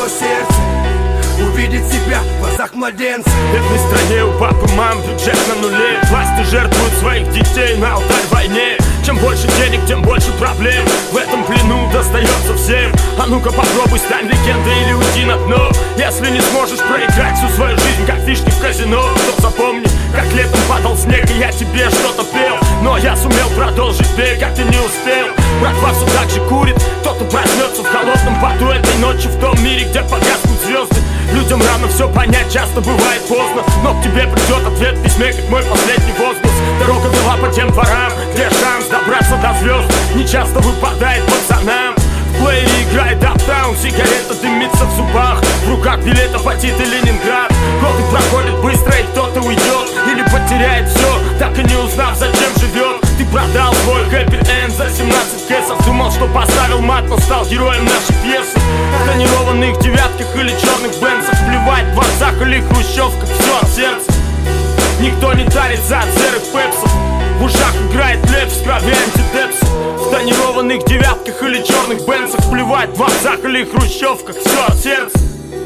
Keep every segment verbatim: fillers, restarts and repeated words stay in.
сердце увидеть себя в глазах младенца. В бедной стране у папы, мам бюджет на нуле. Власти жертвуют своих детей на алтарь войне. Чем больше денег, тем больше проблем. В этом плену достается всем. А ну-ка попробуй стань легендой или уйди на дно. Если не сможешь проиграть всю свою жизнь, как фишки в казино, то запомни, как летом падал снег, и я тебе что-то пел. Но я сумел продолжить бег, как ты не успел. Братва все так же курит, кто-то проснется в холодном поту этой ночи в том мире, где погаснут звезды. Людям рано все понять, часто бывает поздно, но к тебе придет ответ в письме, как мой последний возглас. Дорога вела по тем дворам, где шанс добраться до звезд не часто выпадает пацанам. В плеере играет аптаун, сигарета дымится в зубах, в руках билета по Тит и Ленинград. Годы проходят быстро, и кто-то уйдет или потеряет все, так и не узнав, зачем живет. Ты продал свой хэппи энд за семнадцать кэсов. Думал, что поставил мат, но стал героем нашей пьесы. В тонированных девятках или черных бензах, плевать в дворцах или хрущевках, все от сердца. Никто не тарится от серых пепсов, в ушах играет лепс, в крови антидепс. В тонированных девятках или черных бензах, плевать в дворцах или хрущевках, все от сердца.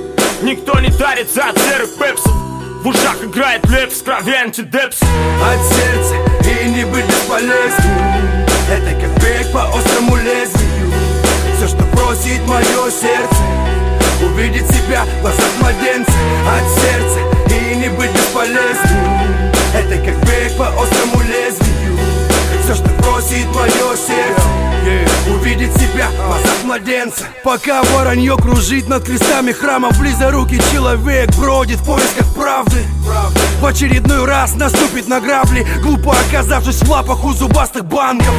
Никто не тарится от серых пепсов, в ушах играет лепс, в крови антидепс. От сердца и не быть бесполезным, это как бег по острому лезвию. Все, что просит мое сердце, увидеть себя в глазах младенца. От сердца и не быть бесполезным, это как бег по острому лезвию. Все, что просит мое сердце, yeah. увидеть себя в глазах младенца. Пока воронье кружит над крестами храмов, близорукий человек бродит в поисках правды. В очередной раз наступит на грабли, глупо оказавшись в лапах у зубастых банков.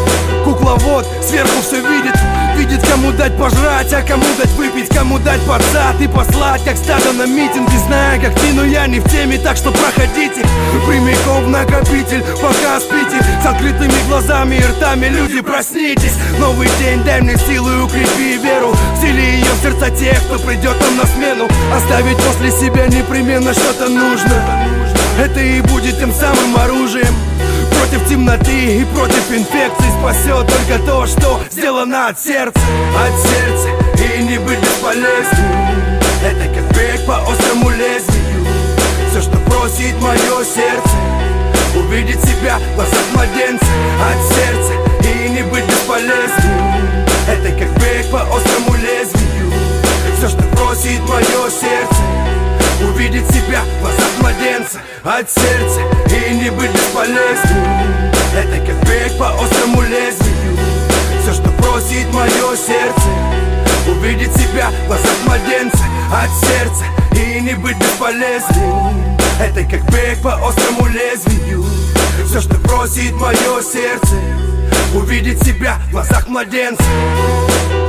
Кукловод сверху все видит, видит, кому дать пожрать, а кому дать выпить, кому дать под зад и послать, как стадо на митинг. Не знаю, как ты, но я не в теме, так что проходите прямиком в накопитель, пока спите. С открытыми глазами и ртами, люди, проснитесь. Новый день, дай мне силу и укрепи веру, всели ее в сердца тех, кто придет нам на смену. Оставить после себя непременно что-то нужно, это и будет тем самым оружием против темноты и против инфекций. Спасет только то, что сделано от сердца. От сердца и не быть бесполезным, это как бег по острому лезвию. Все, что просит мое сердце, увидеть себя в глазах младенца. От сердца и не быть бесполезным, это как бег по острому лезвию. Все, что просит мое сердце, увидеть себя в глазах младенца. От сердца и не быть бесполезным, это как бег по острому лезвию. Все, что просит мое сердце, увидеть себя в глазах младенца. От сердца и не быть бесполезным, это как бег по острому лезвию. Все, что просит мое сердце, увидеть себя в глазах младенца.